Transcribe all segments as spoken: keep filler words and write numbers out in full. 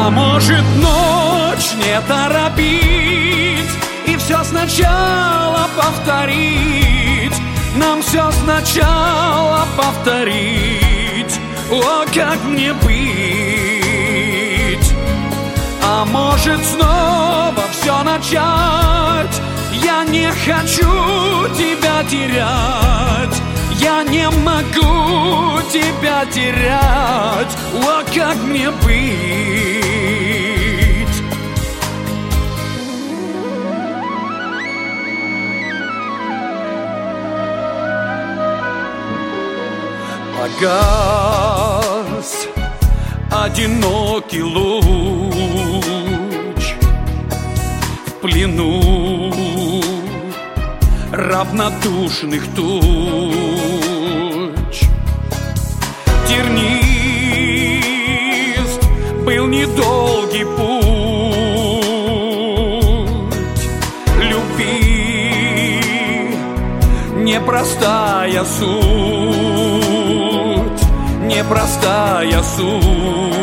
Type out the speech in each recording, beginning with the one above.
А может, ночь не торопить и все сначала повторить? Нам все сначала повторить. О, как мне быть? А может, снова все начать? Я не хочу тебя терять. Я не могу тебя терять. О, как мне быть? Погас одинокий луч в плену равнодушных туч. Тернист был недолгий путь любви, непростая суть, непростая суть.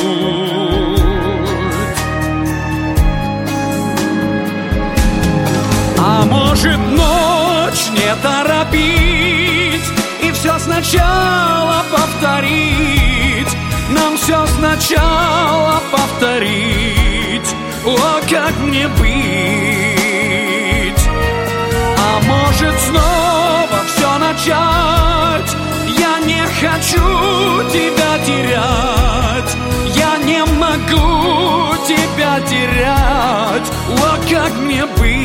А может, ночь не торопить и все сначала повторить? Нам все сначала повторить. О, как мне быть? А может, снова все начать? Я не хочу тебя терять. Я не могу тебя терять. О, как мне быть?